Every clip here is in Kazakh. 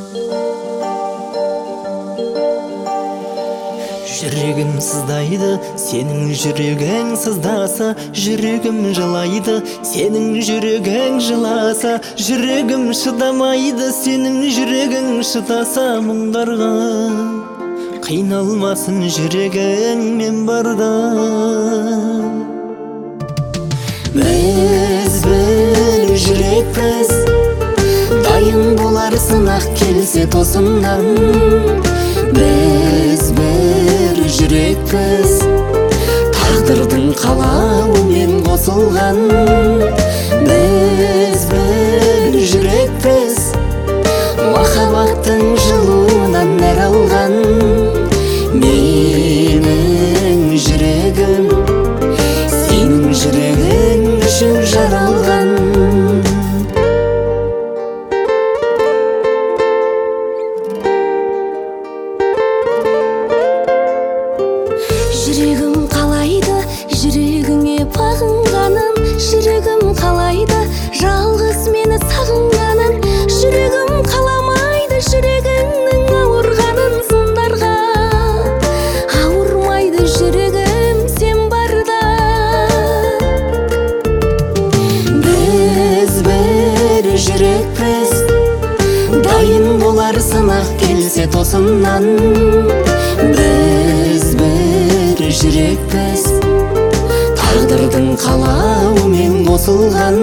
Жүрегім сыздайды, сенің жүрегің сыздаса, жүрегім жылайды, сенің жүрегің жыласа, жүрегім шыдамайды, сенің жүрегің шыдаса мұңдарға. Қиналмасын жүрегің мен барда. Біз бір жүрекпіз, дайын болар сынақ келсе тосыннан. Біз бір жүрекпіз, тағдырдың қалауымен қосылған. Біз бір жүрекпіз, махаббаттың жылуынан нәр алған. Менің жүрегім сенің жүрегің үшін жаралған. Жүрегім қалайды, жүрегіңе бағынғанын, жүрегім қалайды, жалғыз мені сағынғанын. Жүрегім қаламайды, жүрегіңнің ауырғанын. Сындарға ауырмайды жүрегім сен барда. Біз бір жүрекпіз, дайын болар сынақ келсе тосыннан. Біз бір жүрекпіз, тағдырдың қалауымен қосылған.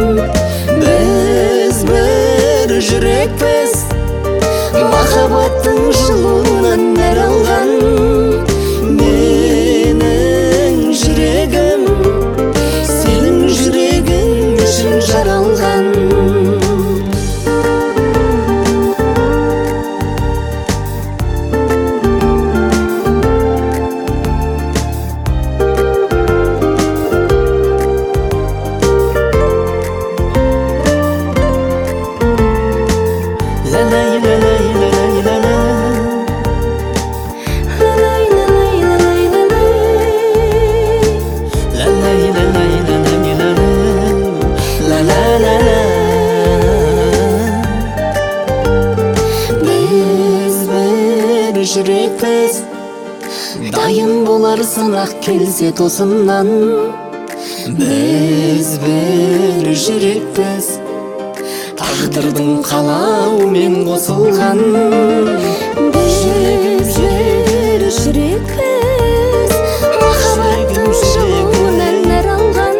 Біз бір жүрекпіз, махаббаттың жылуынан нәр алған. Менің жүрегім сенің жүрегің үшін жаралған. Біз бір жүрекпіз, дайын болар сынақ келсе тосыннан. Біз бір жүрекпіз, тағдырдың қалауымен қосылған. Біз бір жүрекпіз, махаббаттың жылуынан нәр алған.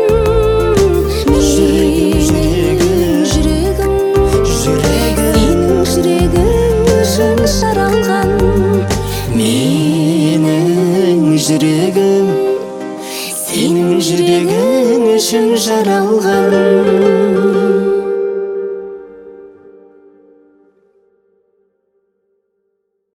Менің жүрегім сенің жүрегің үшін жаралған. Менің жүрегім сенің жүрегің үшін жаралған.